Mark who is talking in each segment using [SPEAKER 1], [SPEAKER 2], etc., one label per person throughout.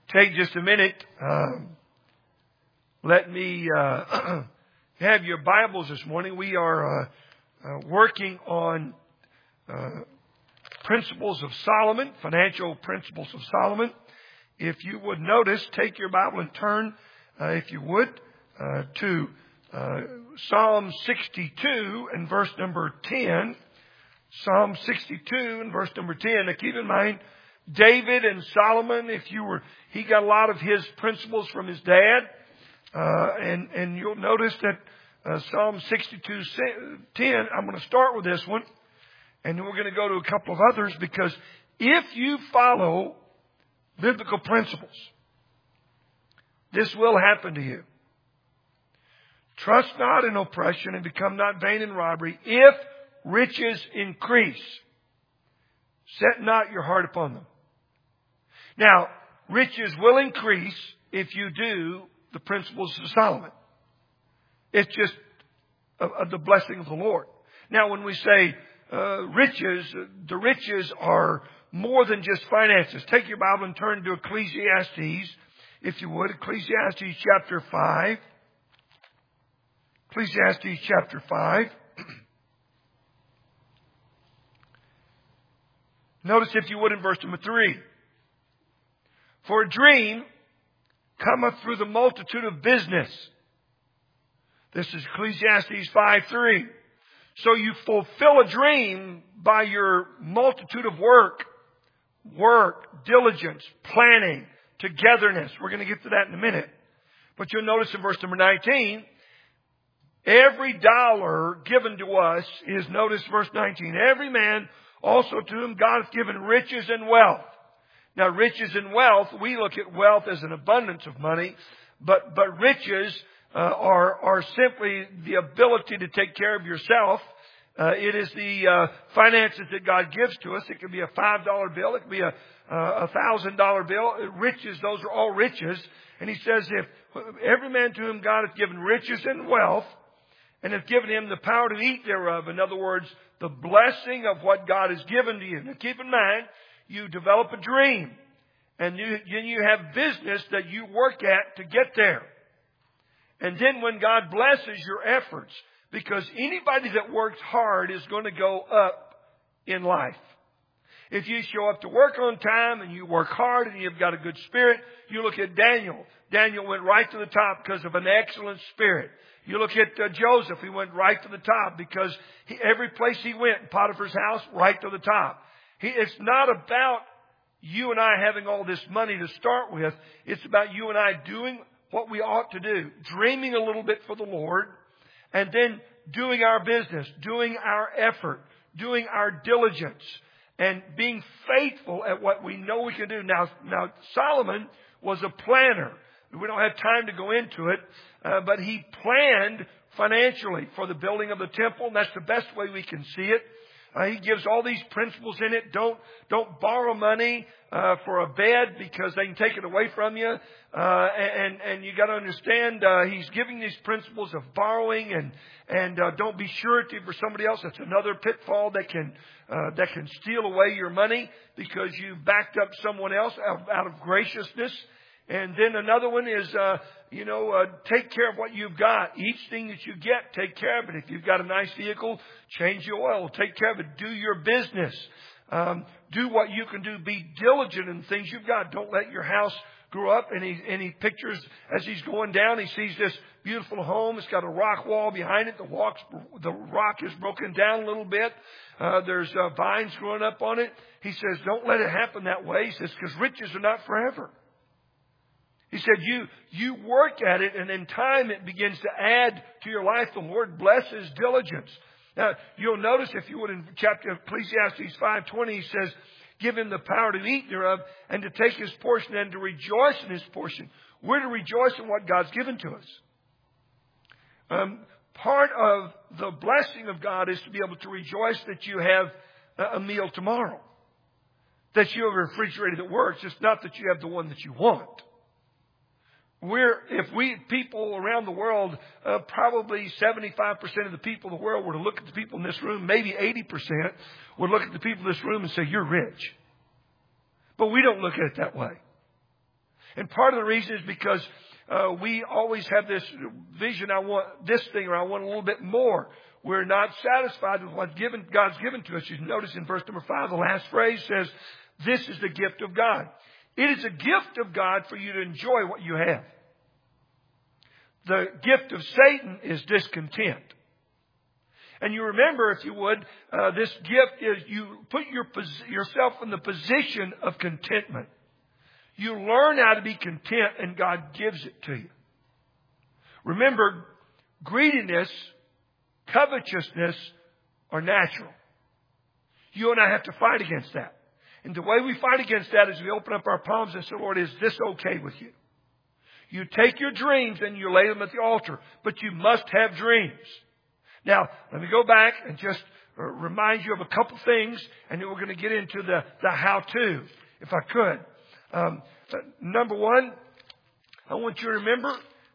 [SPEAKER 1] take just a minute. Let me have your Bibles this morning. We are working on Principles of Solomon, Financial Principles of Solomon. If you would notice, take your Bible and turn, if you would, to Psalm 62 and verse number 10. Psalm 62 and verse number 10. Now keep in mind, David and Solomon, he got a lot of his principles from his dad. And you'll notice that Psalm 62:10, I'm going to start with this one, and then we're going to go to a couple of others, because if you follow biblical principles, this will happen to you. Trust not in oppression, and become not vain in robbery. If riches increase, set not your heart upon them. Now, riches will increase if you do the principles of Solomon. It's just the blessing of the Lord. Now, when we say riches, the riches are more than just finances. Take your Bible and turn to Ecclesiastes, if you would. Ecclesiastes chapter 5. Ecclesiastes chapter 5. Notice, if you would, in verse number 3. For a dream cometh through the multitude of business. This is Ecclesiastes 5:3. So you fulfill a dream by your multitude of work, diligence, planning, togetherness. We're going to get to that in a minute. But you'll notice in verse number 19, every dollar given to us is, notice verse 19, every man also to whom God hath given riches and wealth. Now, riches and wealth, we look at wealth as an abundance of money, but riches are simply the ability to take care of yourself. It is the finances that God gives to us. It could be a $5 bill. It could be a $1,000 bill. Riches, those are all riches. And he says, if every man to whom God hath given riches and wealth, and hath given him the power to eat thereof, in other words, the blessing of what God has given to you. Now, keep in mind, you develop a dream, and then you have business that you work at to get there. And then when God blesses your efforts, because anybody that works hard is going to go up in life. If you show up to work on time and you work hard and you've got a good spirit, you look at Daniel. Daniel went right to the top because of an excellent spirit. You look at Joseph. He went right to the top because every place he went, Potiphar's house, right to the top. It's not about you and I having all this money to start with. It's about you and I doing what we ought to do. Dreaming a little bit for the Lord, and then doing our business, doing our effort, doing our diligence, and being faithful at what we know we can do. Now Solomon was a planner. We don't have time to go into it, but he planned financially for the building of the temple, and that's the best way we can see it. He gives all these principles in it. Don't borrow money for a bed, because they can take it away from you. And you got to understand, he's giving these principles of borrowing and don't be surety for somebody else. That's another pitfall that can steal away your money because you backed up someone else out of graciousness. And then another one is, take care of what you've got. Each thing that you get, take care of it. If you've got a nice vehicle, change the oil. Take care of it. Do your business. Do what you can do. Be diligent in things you've got. Don't let your house grow up. And he pictures, as he's going down, he sees this beautiful home. It's got a rock wall behind it. The rock is broken down a little bit. There's vines growing up on it. He says, don't let it happen that way. He says, because riches are not forever. He said, you work at it, and in time it begins to add to your life. The Lord blesses diligence. Now, you'll notice, if you would, in chapter Ecclesiastes 5:20, he says, give him the power to eat thereof, and to take his portion, and to rejoice in his portion. We're to rejoice in what God's given to us. Part of the blessing of God is to be able to rejoice that you have a meal tomorrow, that you have a refrigerator that works. It's not that you have the one that you want. People around the world, probably 75% of the people in the world were to look at the people in this room, maybe 80% would look at the people in this room and say, you're rich. But we don't look at it that way. And part of the reason is because we always have this vision, I want this thing or I want a little bit more. We're not satisfied with what God's given to us. You notice in verse number 5, the last phrase says, this is the gift of God. It is a gift of God for you to enjoy what you have. The gift of Satan is discontent. And you remember, if you would, this gift is you put yourself in the position of contentment. You learn how to be content and God gives it to you. Remember, greediness, covetousness are natural. You and I have to fight against that. And the way we fight against that is we open up our palms and say, Lord, is this okay with you? You take your dreams and you lay them at the altar, but you must have dreams. Now, let me go back and just remind you of a couple things, and then we're going to get into the how-to, if I could. Number one, I want you to remember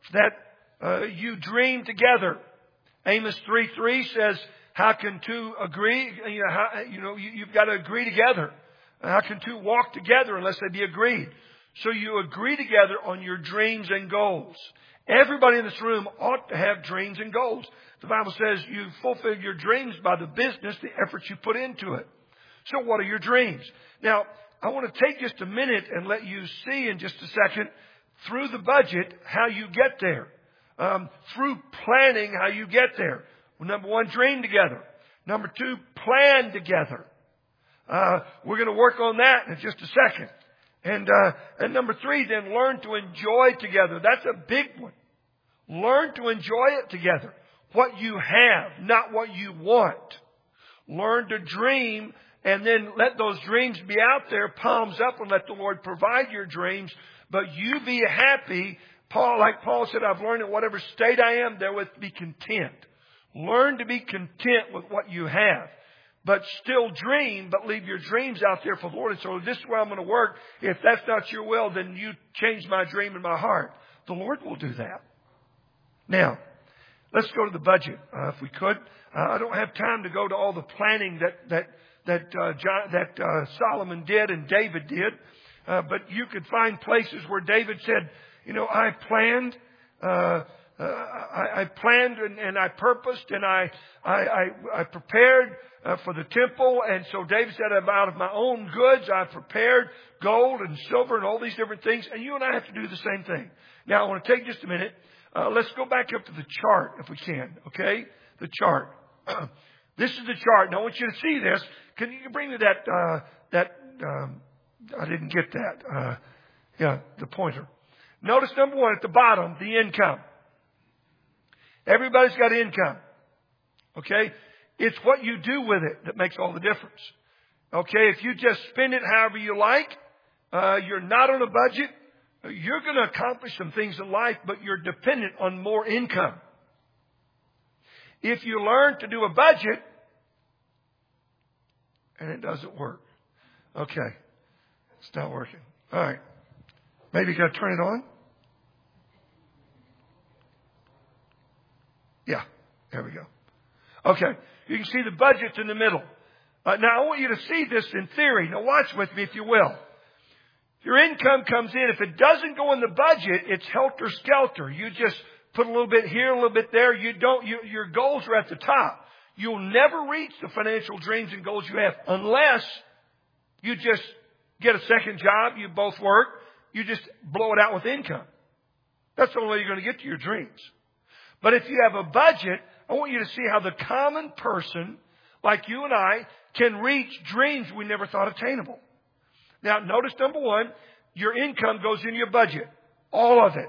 [SPEAKER 1] that you dream together. Amos 3:3 says, how can two agree? You've got to agree together. How can two walk together unless they be agreed? So you agree together on your dreams and goals. Everybody in this room ought to have dreams and goals. The Bible says you fulfill your dreams by the business, the efforts you put into it. So what are your dreams? Now, I want to take just a minute and let you see in just a second through the budget how you get there. Through planning how you get there. Well, number one, dream together. Number two, plan together. We're going to work on that in just a second. And number three, then learn to enjoy together. That's a big one. Learn to enjoy it together. What you have, not what you want. Learn to dream and then let those dreams be out there, palms up, and let the Lord provide your dreams. But you be happy. Like Paul said, I've learned in whatever state I am, therewith be content. Learn to be content with what you have. But still dream, but leave your dreams out there for the Lord. And so this is where I'm going to work. If that's not your will, then you change my dream in my heart. The Lord will do that. Now, let's go to the budget, if we could. I don't have time to go to all the planning that Solomon did and David did. But you could find places where David said, I planned, and I purposed and I prepared for the temple. And so David said, out of my own goods, I prepared gold and silver and all these different things. And you and I have to do the same thing. Now, I want to take just a minute. Let's go back up to the chart if we can. Okay? The chart. This is the chart. Now, I want you to see this. Can you bring me that, I didn't get that. The pointer. Notice number one at the bottom, the income. Everybody's got income. Okay? It's what you do with it that makes all the difference. Okay? If you just spend it however you like, you're not on a budget, you're going to accomplish some things in life, but you're dependent on more income. If you learn to do a budget, and it doesn't work. Okay. It's not working. All right. Maybe you got to turn it on? Yeah. There we go. Okay. You can see the budget's in the middle. Now, I want you to see this in theory. Now, watch with me, if you will. Your income comes in. If it doesn't go in the budget, it's helter-skelter. You just put a little bit here, a little bit there. Your goals are at the top. You'll never reach the financial dreams and goals you have unless you just get a second job. You both work. You just blow it out with income. That's the only way you're going to get to your dreams. But if you have a budget, I want you to see how the common person, like you and I, can reach dreams we never thought attainable. Now, notice number one, your income goes in your budget. All of it.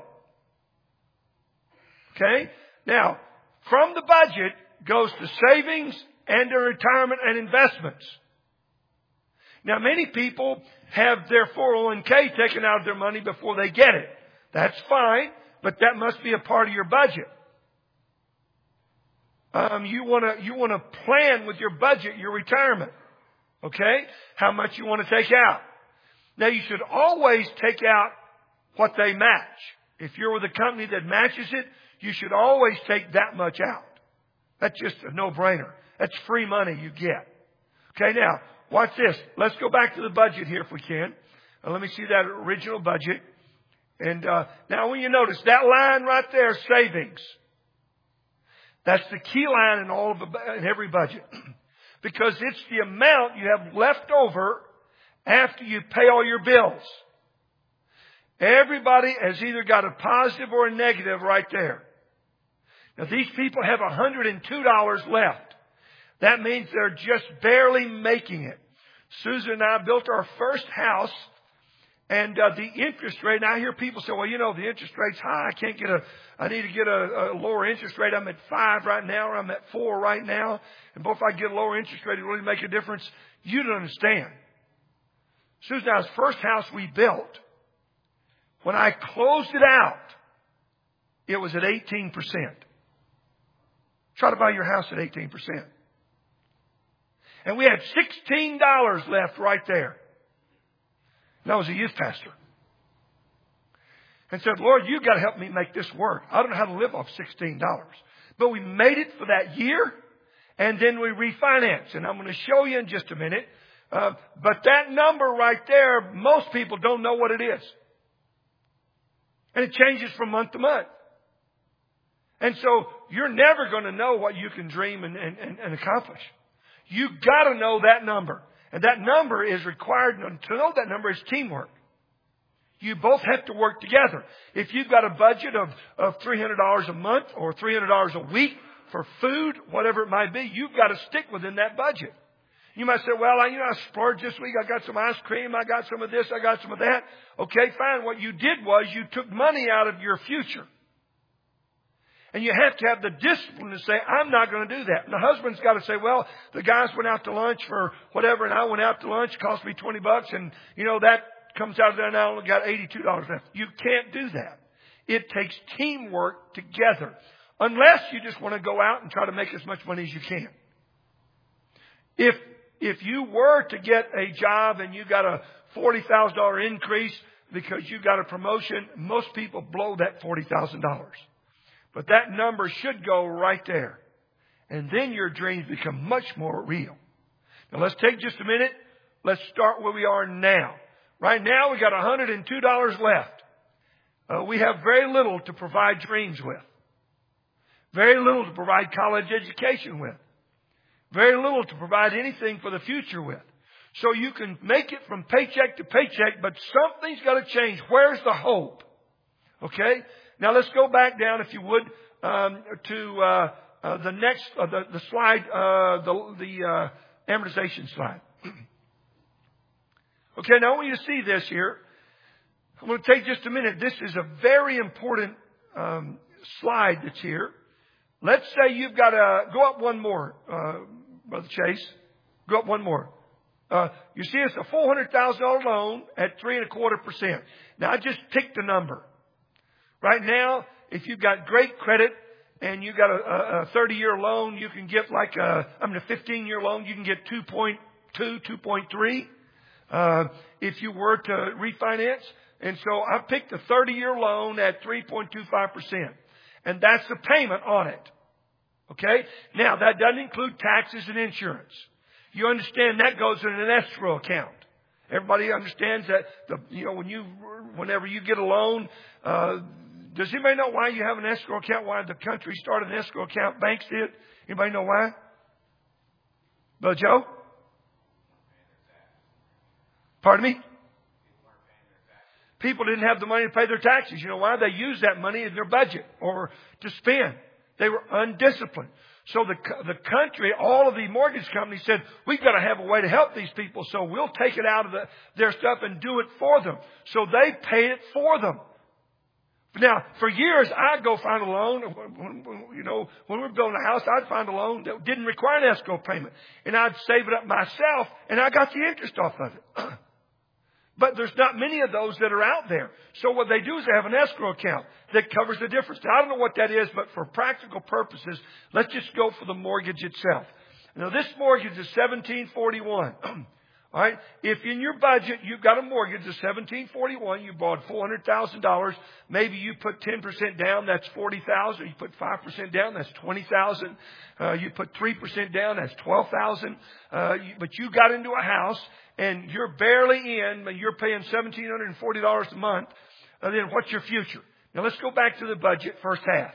[SPEAKER 1] Okay? Now, from the budget goes to savings and to retirement and investments. Now, many people have their 401k taken out of their money before they get it. That's fine, but that must be a part of your budget. You want to plan with your budget, your retirement. Okay? How much you want to take out. Now, you should always take out what they match. If you're with a company that matches it, you should always take that much out. That's just a no-brainer. That's free money you get. Okay, now, watch this. Let's go back to the budget here if we can. Let me see that original budget. And now when you notice that line right there, savings, that's the key line in every budget. Because it's the amount you have left over after you pay all your bills. Everybody has either got a positive or a negative right there. Now these people have $102 left. That means they're just barely making it. Susan and I built our first house, and the interest rate, and I hear people say, well, the interest rate's high. I need to get a lower interest rate. I'm at 5 right now, or I'm at 4 right now. And both if I get a lower interest rate, it really make a difference. You don't understand. Susan and I's first house we built, when I closed it out, it was at 18%. Try to buy your house at 18%. And we had $16 left right there. And I was a youth pastor. And said, Lord, you've got to help me make this work. I don't know how to live off $16. But we made it for that year, and then we refinanced. And I'm going to show you in just a minute. But that number right there, most people don't know what it is. And it changes from month to month. And so you're never going to know what you can dream and accomplish. You got to know that number. And that number is required. To know that number is teamwork. You both have to work together. If you've got a budget of $300 a month or $300 a week for food, whatever it might be, you've got to stick within that budget. You might say, well, I splurged this week. I got some ice cream. I got some of this. I got some of that. Okay, fine. What you did was you took money out of your future. And you have to have the discipline to say, I'm not going to do that. And the husband's got to say, well, the guys went out to lunch for whatever, and I went out to lunch. It cost me $20. And, that comes out of there, and I only got $82 left. You can't do that. It takes teamwork together. Unless you just want to go out and try to make as much money as you can. If you were to get a job and you got a $40,000 increase because you got a promotion, most people blow that $40,000. But that number should go right there. And then your dreams become much more real. Now let's take just a minute. Let's start where we are now. Right now we got $102 left. We have very little to provide dreams with. Very little to provide college education with. Very little to provide anything for the future with. So you can make it from paycheck to paycheck, but something's got to change. Where's the hope? Okay? Now let's go back down, if you would, to the next, the slide, the amortization slide. Okay, now I want you to see this here. I'm going to take just a minute. This is a very important slide that's here. Let's say you've got go up one more, Brother Chase. Go up one more. You see, it's a $400,000 loan at 3.25%. Now I just picked a number. Right now, if you've got great credit and you've got a 30-year loan, you can get a 15-year loan, you can get 2.2, 2.3 if you were to refinance. And so I picked a 30-year loan at 3.25%. And that's the payment on it. Okay? Now, that doesn't include taxes and insurance. You understand that goes in an escrow account. Everybody understands that, whenever you get a loan, does anybody know why you have an escrow account? Why the country started an escrow account? Banks did. Anybody know why? Brother Joe? Pardon me? People didn't have the money to pay their taxes. You know why? They used that money in their budget or to spend. They were undisciplined. So the country, all of the mortgage companies said, we've got to have a way to help these people. So we'll take it out of their stuff and do it for them. So they pay it for them. Now, for years, I'd go find a loan. When we were building a house, I'd find a loan that didn't require an escrow payment. And I'd save it up myself, and I got the interest off of it. But there's not many of those that are out there. So what they do is they have an escrow account that covers the difference. Now, I don't know what that is, but for practical purposes, let's just go for the mortgage itself. Now, this mortgage is $1,741. All right. If in your budget you've got a mortgage of $1,741, you borrowed $400,000. Maybe you put 10% down, that's $40,000. You put 5% down, that's $20,000. You put 3% down, that's $12,000. But you got into a house and you're barely in, but you're paying $1,740 a month. And then what's your future? Now let's go back to the budget, first half.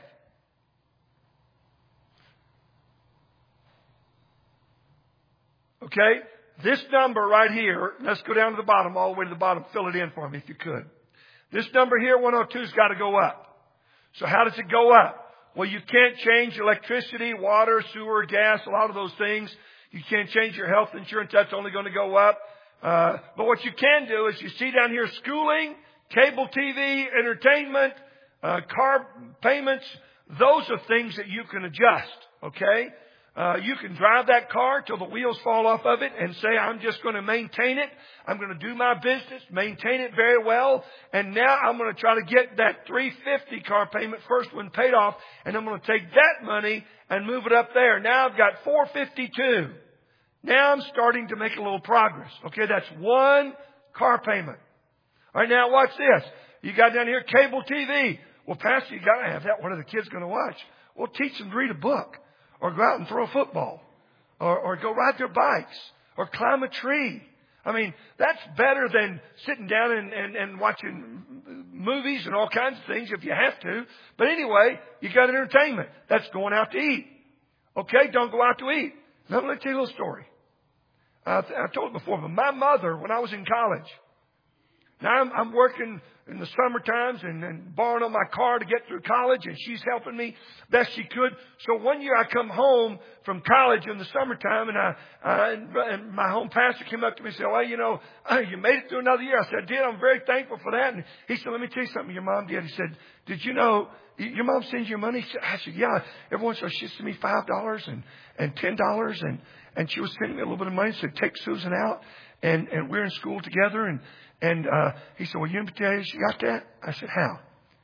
[SPEAKER 1] Okay? This number right here, let's go down to the bottom, all the way to the bottom. Fill it in for me if you could. This number here, 102, has got to go up. So how does it go up? Well, you can't change electricity, water, sewer, gas, a lot of those things. You can't change your health insurance. That's only going to go up. But what you can do is you see down here schooling, cable TV, entertainment, car payments. Those are things that you can adjust. Okay? You can drive that car till the wheels fall off of it and say, I'm just going to maintain it. I'm going to do my business, maintain it very well. And now I'm going to try to get that $350 car payment, first one paid off. And I'm going to take that money and move it up there. Now I've got $452. Now I'm starting to make a little progress. Okay, that's one car payment. All right, now watch this. You got down here cable TV. Well, Pastor, you got to have that. What are the kids going to watch? Well, teach them to read a book. Or go out and throw a football. Or go ride their bikes. Or climb a tree. I mean, that's better than sitting down and watching movies and all kinds of things if you have to. But anyway, you got entertainment. That's going out to eat. Okay, don't go out to eat. Now, let me tell you a little story. I told it before, but my mother, when I was in college, now I'm working in the summer times and borrowing on my car to get through college, and she's helping me best she could. So one year I come home from college in the summertime, and my home pastor came up to me and said, well, you know, you made it through another year. I said, I did. I'm very thankful for that. And he said, let me tell you something your mom did. He said, did you know your mom sends you money? I said, yeah. Every once in a while she sends me $5 and $10, and she was sending me a little bit of money. Said, take Susan out, and we're in school together, and he said, well, you didn't tell you she got that? I said, how?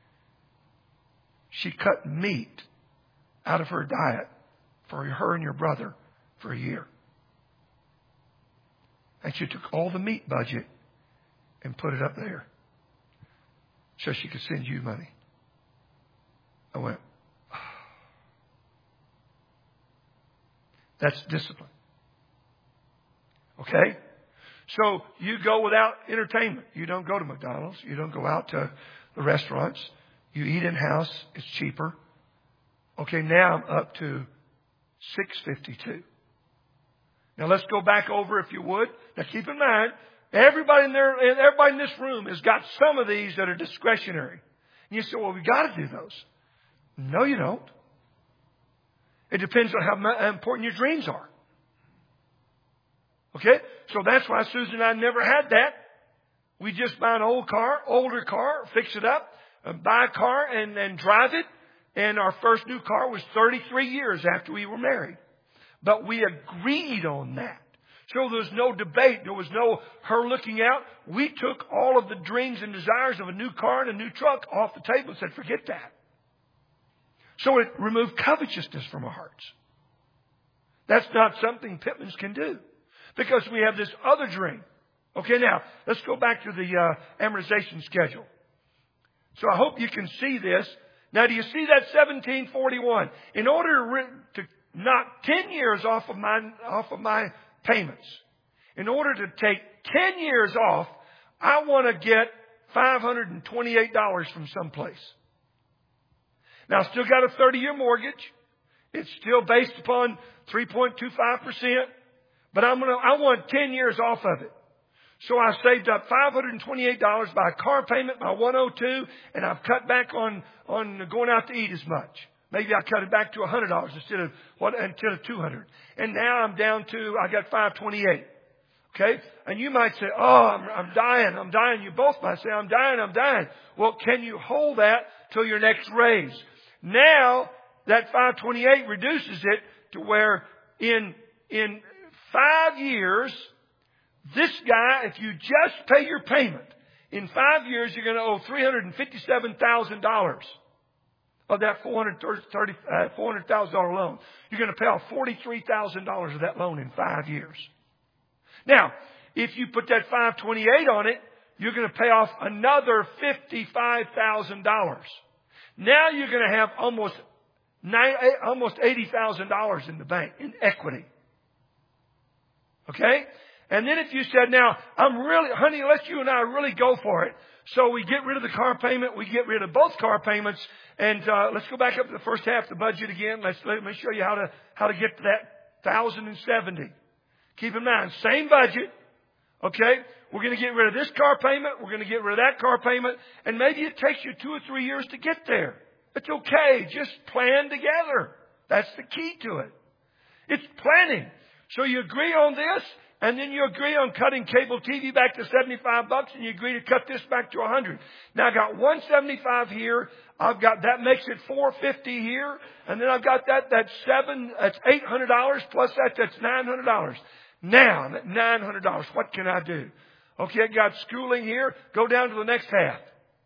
[SPEAKER 1] She cut meat out of her diet for her and your brother for a year. And she took all the meat budget and put it up there so she could send you money. I went, oh. That's discipline. Okay? So you go without entertainment. You don't go to McDonald's. You don't go out to the restaurants. You eat in-house. It's cheaper. Okay, now I'm up to $6.52. Now let's go back over if you would. Now keep in mind, everybody in this room has got some of these that are discretionary. And you say, well, we got to do those. No, you don't. It depends on how important your dreams are. Okay? So that's why Susan and I never had that. We just buy an older car, fix it up, buy a car and drive it. And our first new car was 33 years after we were married. But we agreed on that. So there was no debate. There was no her looking out. We took all of the dreams and desires of a new car and a new truck off the table and said, forget that. So it removed covetousness from our hearts. That's not something Pittmans can do. Because we have this other dream. Okay, now, let's go back to the amortization schedule. So I hope you can see this. Now, do you see that 1741? In order to knock 10 years off of my payments, in order to take 10 years off, I want to get $528 from someplace. Now, I still got a 30-year mortgage. It's still based upon 3.25%. But I want 10 years off of it. So I saved up $528 by a car payment, by 102, and I've cut back on going out to eat as much. Maybe I cut it back to $100 instead of $200. And now I'm down to, I got $528. Okay? And you might say, oh, I'm dying. You both might say, I'm dying. Well, can you hold that till your next raise? Now, that $528 reduces it to where in 5 years, this guy, if you just pay your payment, in 5 years you're going to owe $357,000 of that $400,000 loan. You're going to pay off $43,000 of that loan in 5 years. Now, if you put that $528 on it, you're going to pay off another $55,000. Now you're going to have almost $80,000 in the bank in equity. Okay? And then if you said, now, honey, let's you and I really go for it. So we get rid of the car payment. We get rid of both car payments. And let's go back up to the first half of the budget again. Let me show you how to get to that 1,070. Keep in mind, same budget. Okay? We're going to get rid of this car payment. We're going to get rid of that car payment. And maybe it takes you 2 or 3 years to get there. It's okay. Just plan together. That's the key to it. It's planning. So you agree on this, and then you agree on cutting cable TV back to $75, and you agree to cut this back to $100. Now I got $175 here. I've got, that makes it $450 here. And then I've got that's $800 plus that's $900. Now, $900. What can I do? Okay, I got schooling here. Go down to the next half.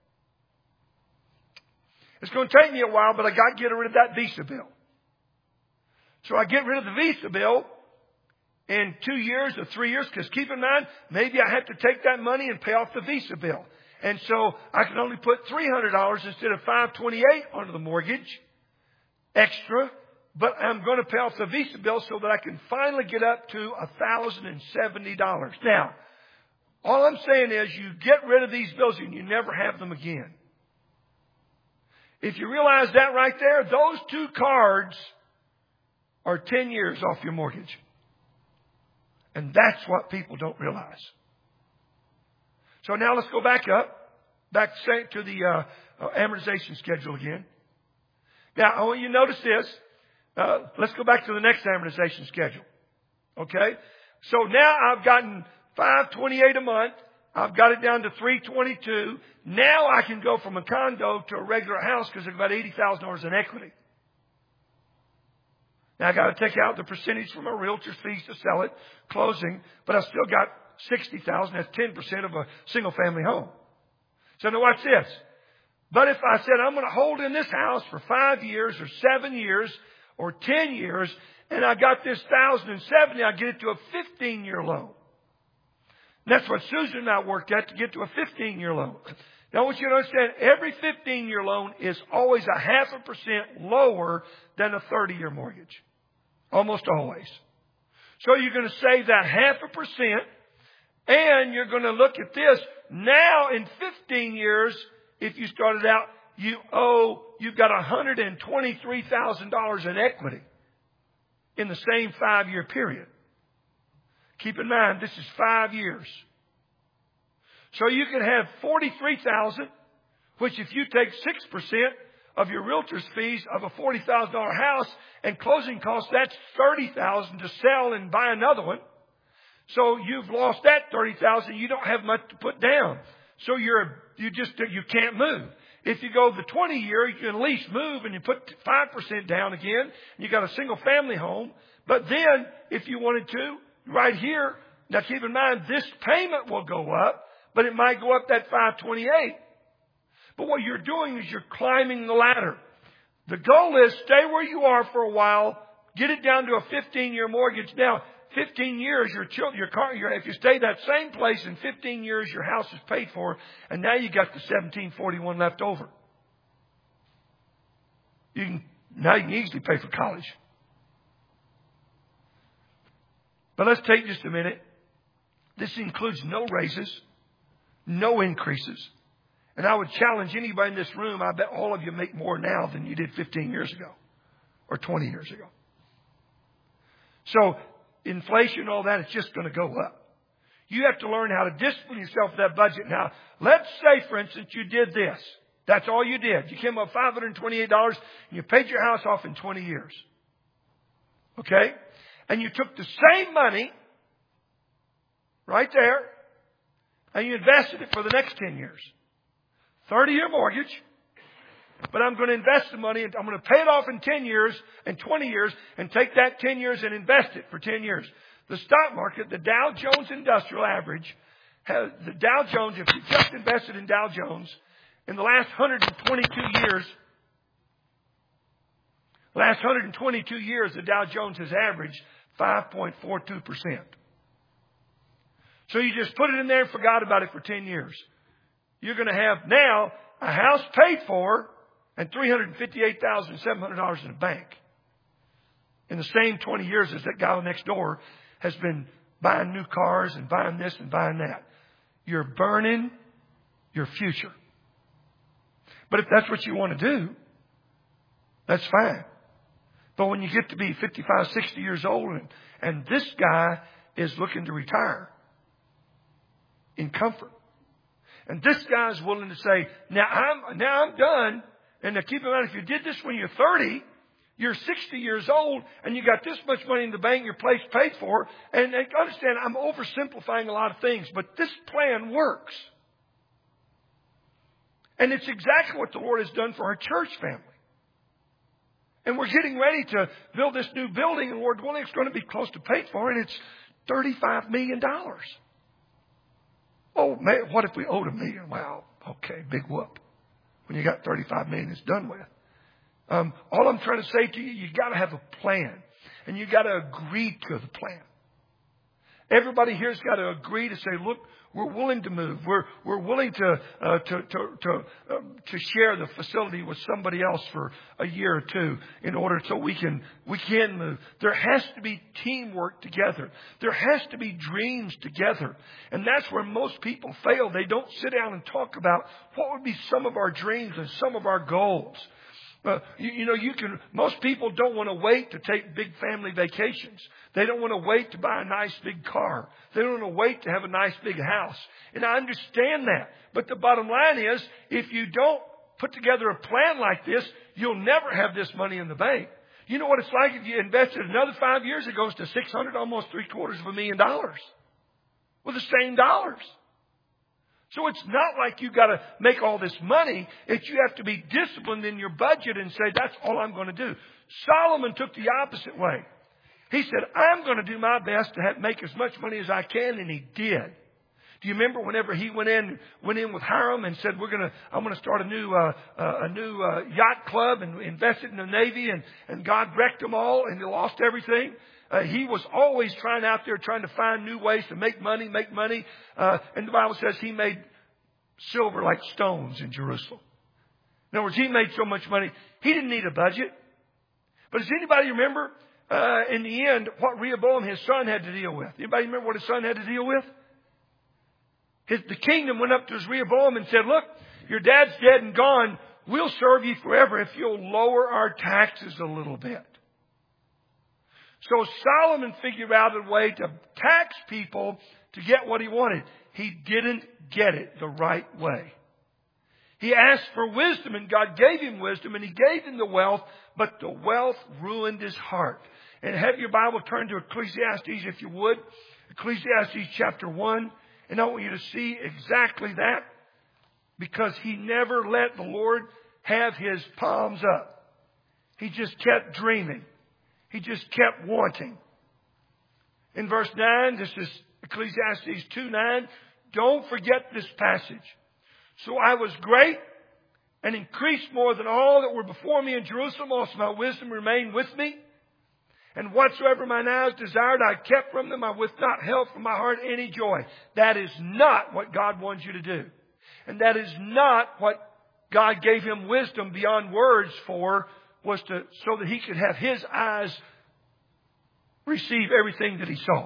[SPEAKER 1] It's going to take me a while, but I got to get rid of that Visa bill. So I get rid of the Visa bill in 2 years or 3 years, because keep in mind, maybe I have to take that money and pay off the Visa bill. And so I can only put $300 instead of $528 onto the mortgage extra, but I'm going to pay off the Visa bill so that I can finally get up to $1,070. Now, all I'm saying is you get rid of these bills and you never have them again. If you realize that right there, those 2 cards are 10 years off your mortgage. And that's what people don't realize. So now let's go back to the amortization schedule again. Now, I want you to notice this. Let's go back to the next amortization schedule. Okay? So now I've gotten $528 a month. I've got it down to $322. Now I can go from a condo to a regular house because I've got $80,000 in equity. Now I got to take out the percentage from a realtor's fees to sell it, closing, but I still got $60,000. That's 10% of a single family home. So now watch this. But if I said I'm going to hold in this house for 5 years or 7 years or 10 years, and I got this 1,070, I get it to a 15-year loan. And that's what Susan and I worked at to get to a 15-year loan. Now I want you to understand, every 15-year loan is always 0.5% lower than a 30-year mortgage. Almost always. So you're going to save that 0.5%, and you're going to look at this. Now in 15 years, if you started out, you've got $123,000 in equity in the same 5-year period. Keep in mind, this is 5 years. So you can have $43,000, which if you take 6% of your realtor's fees of a $40,000 house and closing costs, that's $30,000 to sell and buy another one. So you've lost that $30,000. You don't have much to put down. So you can't move. If you go the 20-year, you can at least move and you put 5% down again. And you got a single family home. But then if you wanted to, right here, now keep in mind this payment will go up, but it might go up that $528. But what you're doing is you're climbing the ladder. The goal is stay where you are for a while, get it down to a 15-year mortgage. Now, 15 years, if you stay that same place in 15 years, your house is paid for, and now you got the $1,741 left over. Now you can easily pay for college. But let's take just a minute. This includes no raises, no increases. And I would challenge anybody in this room, I bet all of you make more now than you did 15 years ago or 20 years ago. So inflation and all that, it's just going to go up. You have to learn how to discipline yourself with that budget. Now, let's say, for instance, you did this. That's all you did. You came up $528 and you paid your house off in 20 years. Okay? And you took the same money right there and you invested it for the next 10 years. 30-year mortgage, but I'm going to invest the money and I'm going to pay it off in 10 years and 20 years and take that 10 years and invest it for 10 years. The stock market, the Dow Jones Industrial Average, the Dow Jones, if you just invested in Dow Jones, in the last 122 years, the Dow Jones has averaged 5.42%. So you just put it in there and forgot about it for 10 years. You're going to have now a house paid for and $358,700 in the bank. In the same 20 years as that guy next door has been buying new cars and buying this and buying that. You're burning your future. But if that's what you want to do, that's fine. But when you get to be 55, 60 years old and this guy is looking to retire in comfort, and this guy's willing to say, now I'm done. And to keep in mind, if you did this when you're 30, you're 60 years old and you got this much money in the bank, your place paid for. And understand, I'm oversimplifying a lot of things, but this plan works. And it's exactly what the Lord has done for our church family. And we're getting ready to build this new building, and Lord willing, it's going to be close to paid for, and it's $35 million. Oh, man, what if we owed $1 million? Wow, okay, big whoop. When you got $35 million, it's done with. All I'm trying to say to you, you got to have a plan, and you got to agree to the plan. Everybody here's got to agree to say, look, we're willing to move. We're willing to share the facility with somebody else for a year or two in order so we can move. There has to be teamwork together. There has to be dreams together. And that's where most people fail. They don't sit down and talk about what would be some of our dreams and some of our goals. Most people don't want to wait to take big family vacations. They don't want to wait to buy a nice big car. They don't want to wait to have a nice big house. And I understand that. But the bottom line is, if you don't put together a plan like this, you'll never have this money in the bank. You know what it's like if you invested another 5 years, it goes to $600, almost $750,000 with the same dollars. So it's not like you got to make all this money. It's you have to be disciplined in your budget and say, that's all I'm going to do. Solomon took the opposite way. He said, I'm going to do my best to make as much money as I can, and he did. Do you remember whenever he went in with Hiram and said, I'm going to start a new yacht club and invest it in the Navy, and God wrecked them all and they lost everything? He was always trying to find new ways to make money. And the Bible says he made silver like stones in Jerusalem. In other words, he made so much money, he didn't need a budget. But does anybody remember, in the end, what Rehoboam, his son, had to deal with? Anybody remember what his son had to deal with? The kingdom went up to his Rehoboam and said, look, your dad's dead and gone. We'll serve you forever if you'll lower our taxes a little bit. So Solomon figured out a way to tax people to get what he wanted. He didn't get it the right way. He asked for wisdom, and God gave him wisdom, and he gave him the wealth, but the wealth ruined his heart. And have your Bible turn to Ecclesiastes, if you would. Ecclesiastes chapter 1. And I want you to see exactly that, because he never let the Lord have his palms up. He just kept dreaming. He just kept wanting. In verse 9, this is Ecclesiastes 2:9. Don't forget this passage. So I was great and increased more than all that were before me in Jerusalem. Also my wisdom remained with me. And whatsoever mine eyes desired, I kept from them. I withheld not from my heart any joy. That is not what God wants you to do. And that is not what God gave him wisdom beyond words for, was so that he could have his eyes receive everything that he saw.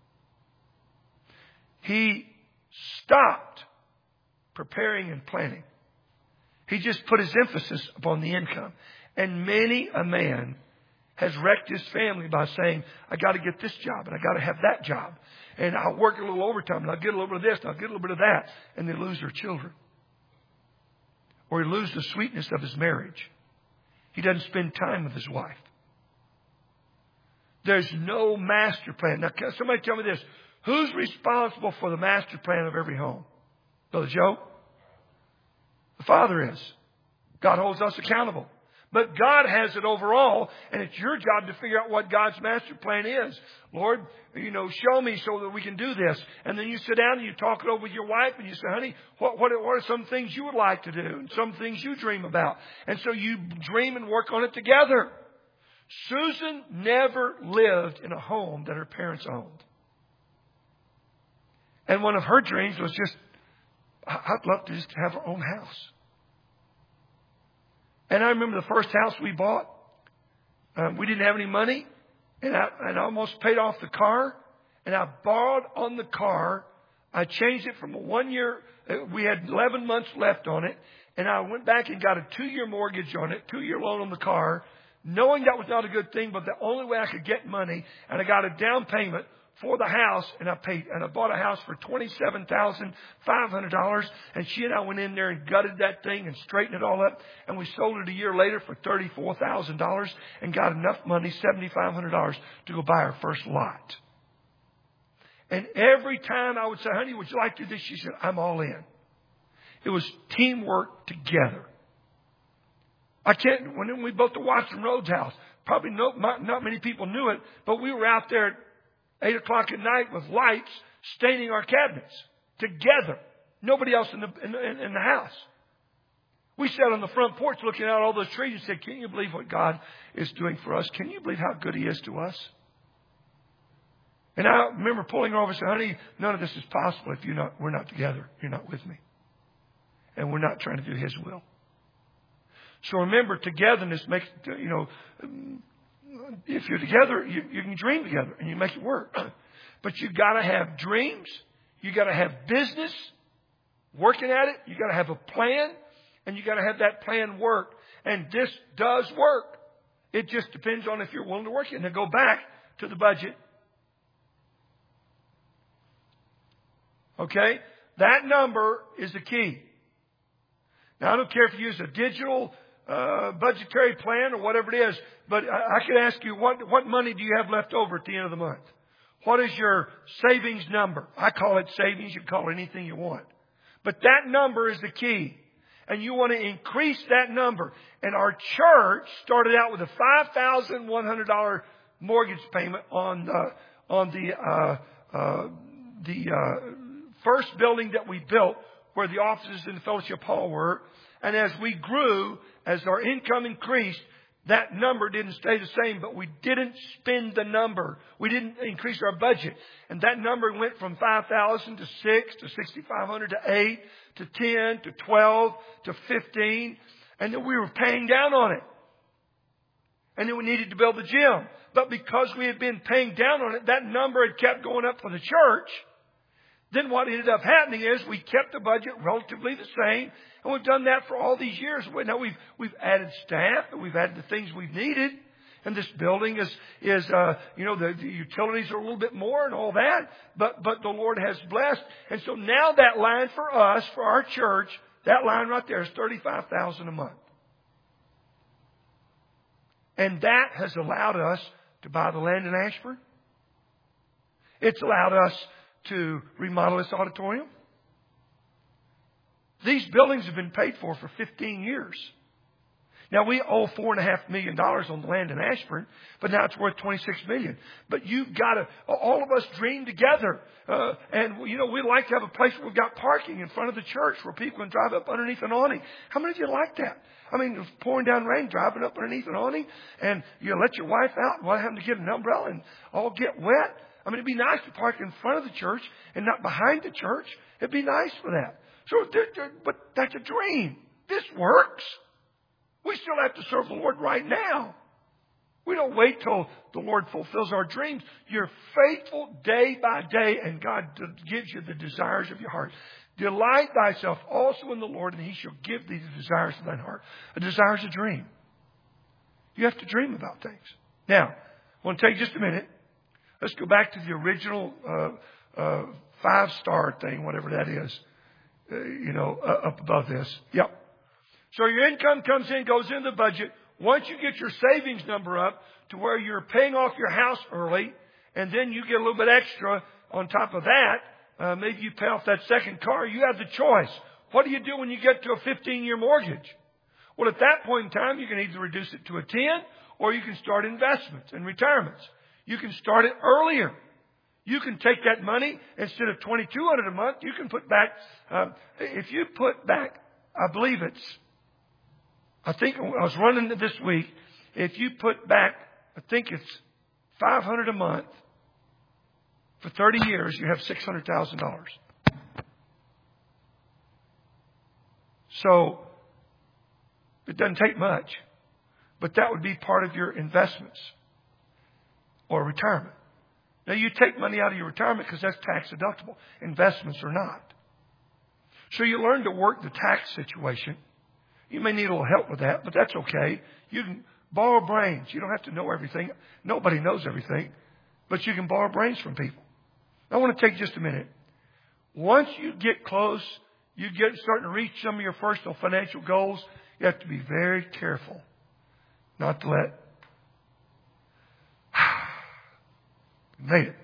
[SPEAKER 1] He stopped preparing and planning. He just put his emphasis upon the income. And many a man has wrecked his family by saying, I got to get this job and I got to have that job. And I'll work a little overtime and I'll get a little bit of this and I'll get a little bit of that. And they lose their children. Or he loses the sweetness of his marriage. He doesn't spend time with his wife. There's no master plan. Now, somebody tell me this. Who's responsible for the master plan of every home? Brother Joe? The Father is. God holds us accountable. But God has it overall, and it's your job to figure out what God's master plan is. Lord, show me so that we can do this. And then you sit down and you talk it over with your wife, and you say, honey, what are some things you would like to do, and some things you dream about? And so you dream and work on it together. Susan never lived in a home that her parents owned. And one of her dreams was just, I'd love to just have our own house. And I remember the first house we bought. We didn't have any money. And I almost paid off the car. and I borrowed on the car. I changed it from a 1 year. We had 11 months left on it. And I went back and got a 2-year mortgage on it, 2-year loan on the car, knowing that was not a good thing, but the only way I could get money. And I got a down payment for the house, and I bought a house for $27,500. And she and I went in there and gutted that thing and straightened it all up. And we sold it a year later for $34,000 and got enough money, $7,500, to go buy our first lot. And every time I would say, honey, would you like to do this? She said, I'm all in. It was teamwork together. When we built the Watson Rhodes house, probably not many people knew it, but we were out there at 8 o'clock at night with lights staining our cabinets together. Nobody else in the house. We sat on the front porch looking out all those trees and said, can you believe what God is doing for us? Can you believe how good He is to us? And I remember pulling her over and saying, honey, none of this is possible if we're not together. You're not with me. And we're not trying to do His will. So remember, togetherness makes, if you're together, you can dream together and you make it work. But you got to have dreams. You got to have business, working at it. You got to have a plan, and you got to have that plan work. And this does work. It just depends on if you're willing to work it. And then go back to the budget. Okay? That number is the key. Now, I don't care if you use a digital budgetary plan or whatever it is, but I could ask you, what money do you have left over at the end of the month? What is your savings number? I call it savings. You can call it anything you want. But that number is the key. And you want to increase that number. And our church started out with a $5,100 mortgage payment on the first building that we built, where the offices in the Fellowship Hall were. And as we grew, as our income increased, that number didn't stay the same, but we didn't spend the number. We didn't increase our budget. And that number went from 5,000 to 6 to 6,500 to 8 to 10 to 12 to 15. And then we were paying down on it. And then we needed to build the gym. But because we had been paying down on it, that number had kept going up for the church. Then what ended up happening is we kept the budget relatively the same, and we've done that for all these years. Now we've added staff, and we've added the things we've needed, and this building is the utilities are a little bit more and all that, but the Lord has blessed, and so now that line for us, for our church, that line right there is $35,000 a month, and that has allowed us to buy the land in Ashford. It's allowed us to remodel this auditorium. These buildings have been paid for 15 years. Now we owe $4.5 million on the land in Ashburn, but now it's worth $26 million. But you've got to, all of us dream together. And we like to have a place where we've got parking in front of the church where people can drive up underneath an awning. How many of you like that? I mean, it's pouring down rain, driving up underneath an awning, and you let your wife out while having to get an umbrella and all get wet. I mean, it'd be nice to park in front of the church and not behind the church. It'd be nice for that. But that's a dream. This works. We still have to serve the Lord right now. We don't wait till the Lord fulfills our dreams. You're faithful day by day, and God gives you the desires of your heart. Delight thyself also in the Lord, and He shall give thee the desires of thine heart. A desire is a dream. You have to dream about things. Now, I want to take just a minute. Let's go back to the original 5-star thing, whatever that is, up above this. Yep. So your income comes in, goes in the budget. Once you get your savings number up to where you're paying off your house early, and then you get a little bit extra on top of that, maybe you pay off that second car, you have the choice. What do you do when you get to a 15-year mortgage? Well, at that point in time, you can either reduce it to a 10, or you can start investments and retirements. You can start it earlier. You can take that money, instead of $2,200 a month, you can put back, if you put back, I think I was running it this week, if you put back, I think it's $500 a month for 30 years, you have $600,000. So, it doesn't take much, but that would be part of your investments or retirement. Now, you take money out of your retirement because that's tax deductible. Investments are not. So you learn to work the tax situation. You may need a little help with that, but that's okay. You can borrow brains. You don't have to know everything. Nobody knows everything, but you can borrow brains from people. I want to take just a minute. Once you get close, starting to reach some of your personal financial goals, you have to be very careful not to let made it.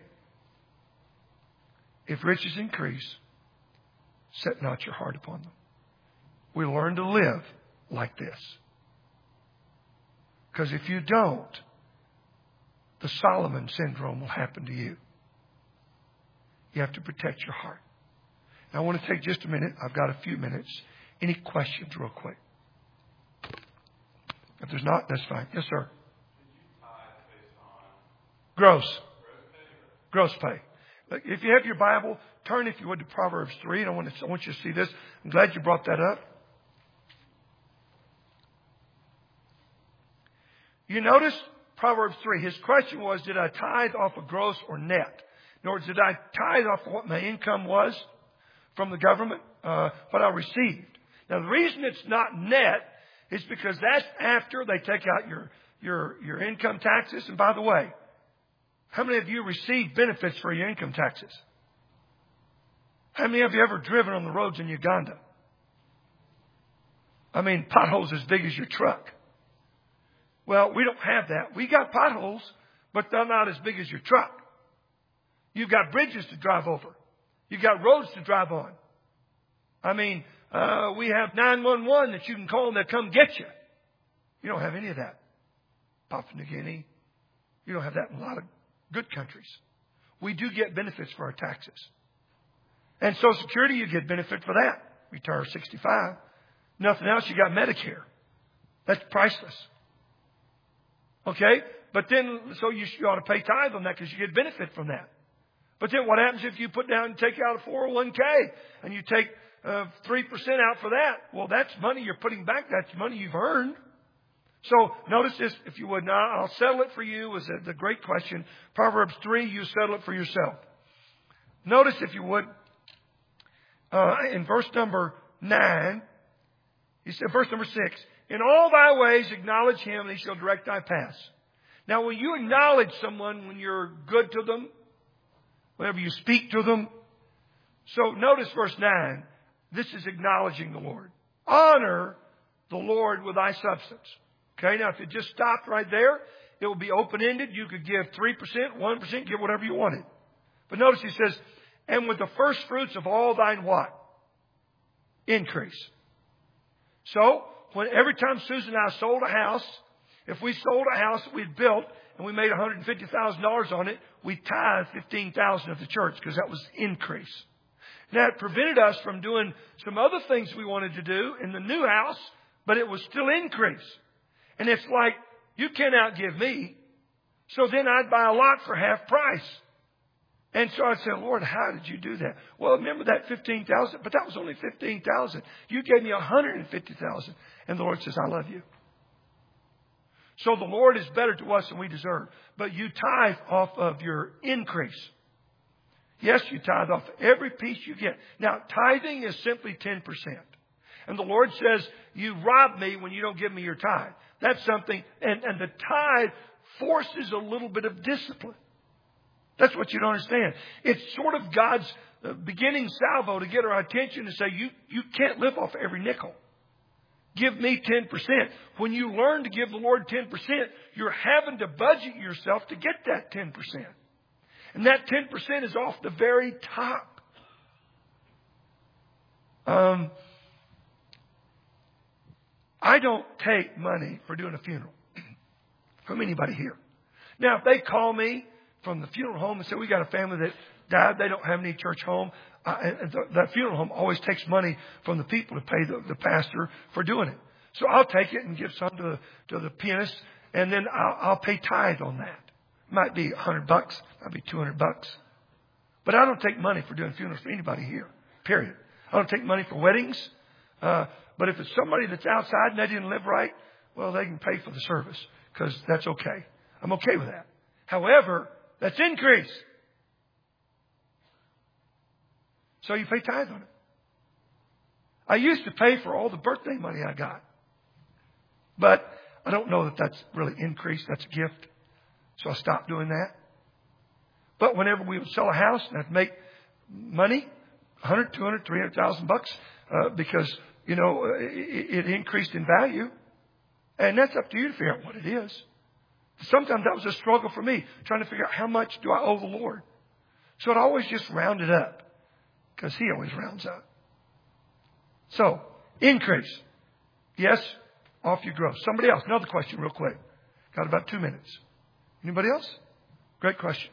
[SPEAKER 1] If riches increase, set not your heart upon them. We learn to live like this. Because if you don't, the Solomon syndrome will happen to you. You have to protect your heart. Now, I want to take just a minute. I've got a few minutes. Any questions real quick? If there's not, that's fine. Yes, sir. Gross pay. If you have your Bible, turn, if you would, to Proverbs 3. And I want you to see this. I'm glad you brought that up. You notice Proverbs 3. His question was, did I tithe off of gross or net? In other words, did I tithe off of what my income was from the government, what I received? Now, the reason it's not net is because that's after they take out your income taxes. And by the way, how many of you receive benefits for your income taxes? How many of you ever driven on the roads in Uganda? I mean, potholes as big as your truck. Well, we don't have that. We got potholes, but they're not as big as your truck. You've got bridges to drive over. You've got roads to drive on. I mean, we have 911 that you can call and they'll come get you. You don't have any of that. Papua New Guinea. You don't have that in a lot of good countries. We do get benefits for our taxes. And Social Security, you get benefit for that. Retire 65. Nothing else, you got Medicare. That's priceless. Okay? But then, so you ought to pay tithe on that because you get benefit from that. But then what happens if you put down and take out a 401k and you take 3% out for that? Well, that's money you're putting back. That's money you've earned. So notice this, if you would. Now, I'll settle it for you was the great question. Proverbs 3, you settle it for yourself. Notice, if you would, in verse number 9, he said, verse number 6, in all thy ways acknowledge him, and he shall direct thy paths. Now, when you acknowledge someone, when you're good to them, whenever you speak to them, so notice verse 9, this is acknowledging the Lord. Honor the Lord with thy substance. Okay, now if it just stopped right there, it will be open-ended. You could give 3%, 1%, give whatever you wanted. But notice he says, and with the first fruits of all thine what? Increase. So, every time Susan and I sold a house, if we sold a house that we'd built and we made $150,000 on it, we tithed $15,000 of the church because that was increase. Now, it prevented us from doing some other things we wanted to do in the new house, but it was still increase. And it's like, you can't outgive me. So then I'd buy a lot for half price. And so I'd say, Lord, how did you do that? Well, remember that $15,000? But that was only $15,000. You gave me $150,000. And the Lord says, I love you. So the Lord is better to us than we deserve. But you tithe off of your increase. Yes, you tithe off every piece you get. Now, tithing is simply 10%. And the Lord says, you rob me when you don't give me your tithe. That's something, and the tithe forces a little bit of discipline. That's what you don't understand. It's sort of God's beginning salvo to get our attention and say, you can't live off every nickel. Give me 10%. When you learn to give the Lord 10%, you're having to budget yourself to get that 10%. And that 10% is off the very top. I don't take money for doing a funeral from anybody here. Now, if they call me from the funeral home and say, we got a family that died, they don't have any church home, that funeral home always takes money from the people to pay the pastor for doing it. So I'll take it and give some to the pianist, and then I'll pay tithe on that. It might be $100, might be $200. But I don't take money for doing funerals for anybody here, period. I don't take money for weddings. But if it's somebody that's outside and they didn't live right, well, they can pay for the service because that's okay. I'm okay with that. However, that's increase. So you pay tithe on it. I used to pay for all the birthday money I got. But I don't know that that's really increased. That's a gift. So I stopped doing that. But whenever we would sell a house and I'd make money, 100, 200, 300,000 bucks, because, it increased in value. And that's up to you to figure out what it is. Sometimes that was a struggle for me, trying to figure out how much do I owe the Lord. So I'd always just round it up, because He always rounds up. So, increase. Yes, off you grow. Somebody else, another question real quick. Got about 2 minutes. Anybody else? Great question.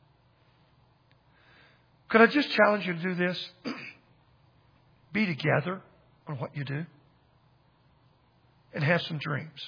[SPEAKER 1] Could I just challenge you to do this? Be together on what you do. And have some dreams.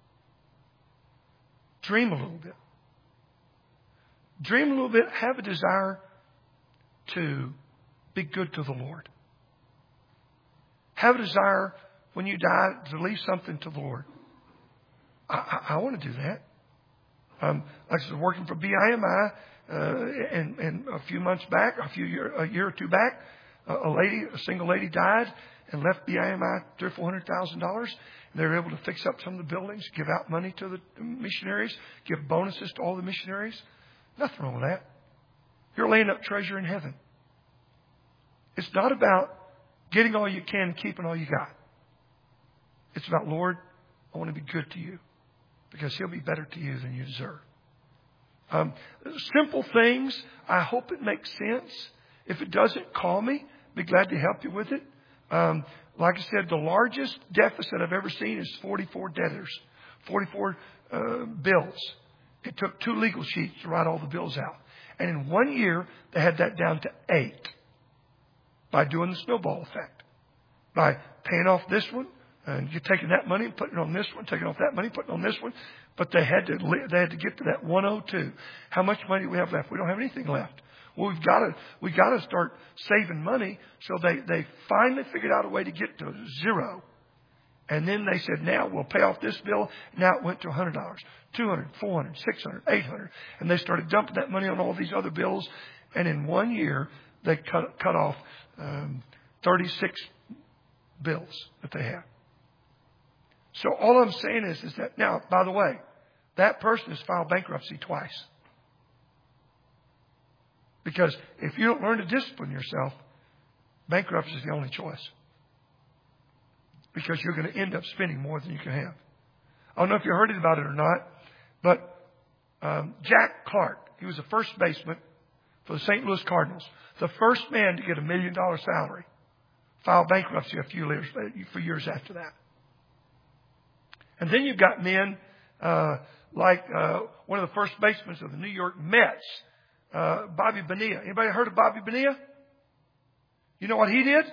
[SPEAKER 1] Dream a little bit. Dream a little bit. Have a desire to be good to the Lord. Have a desire when you die to leave something to the Lord. I want to do that. Like I said, working for BIMI, and a few months back, a year or two back, a single lady died and left BIMI $300,000 or $400,000. They were able to fix up some of the buildings, give out money to the missionaries, give bonuses to all the missionaries. Nothing wrong with that. You're laying up treasure in heaven. It's not about getting all you can and keeping all you got. It's about, Lord, I want to be good to you, because He'll be better to you than you deserve. Simple things. I hope it makes sense. If it doesn't, call me. Be glad to help you with it. Like I said, the largest deficit I've ever seen is 44 debtors, 44 bills. It took 2 legal sheets to write all the bills out. And in 1 year, they had that down to 8 by doing the snowball effect. By paying off this one, and you're taking that money and putting it on this one, taking off that money, putting it on this one. But they had to get to that 102. How much money do we have left? We don't have anything left. Well, we've got to start saving money. So they finally figured out a way to get to 0. And then they said, now we'll pay off this bill. Now it went to $100, $200, $400, $600, $800. And they started dumping that money on all these other bills. And in 1 year, they cut off 36 bills that they have. So all I'm saying is that, now, by the way, that person has filed bankruptcy twice. Because if you don't learn to discipline yourself, bankruptcy is the only choice. Because you're going to end up spending more than you can have. I don't know if you heard about it or not, but Jack Clark, he was the first baseman for the St. Louis Cardinals. The first man to get $1 million salary. Filed bankruptcy a few years after that. And then you've got men like one of the first basemen of the New York Mets, Bobby Bonilla. Anybody heard of Bobby Bonilla? You know what he did?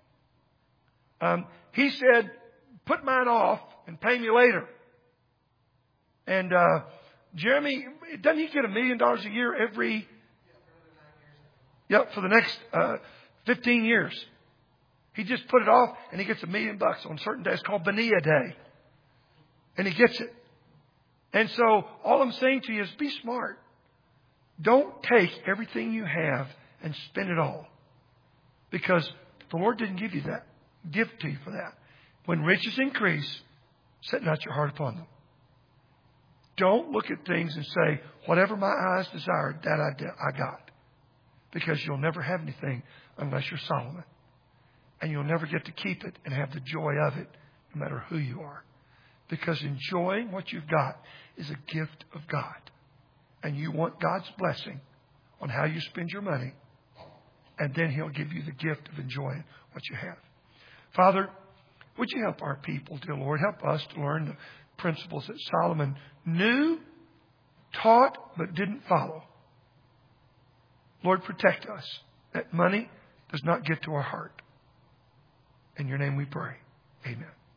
[SPEAKER 1] He said, put mine off and pay me later. And Jeremy, doesn't he get $1 million a year every... Yep, for the next 15 years. He just put it off and he gets $1 million on certain days. It's called Bonilla Day. And he gets it. And so all I'm saying to you is be smart. Don't take everything you have and spend it all. Because the Lord didn't give you that. Give it to you for that. When riches increase, set not your heart upon them. Don't look at things and say, whatever my eyes desired, that I got. Because you'll never have anything unless you're Solomon. And you'll never get to keep it and have the joy of it, no matter who you are. Because enjoying what you've got is a gift of God. And you want God's blessing on how you spend your money. And then He'll give you the gift of enjoying what you have. Father, would you help our people, dear Lord? Help us to learn the principles that Solomon knew, taught, but didn't follow. Lord, protect us, that money does not get to our heart. In your name we pray. Amen.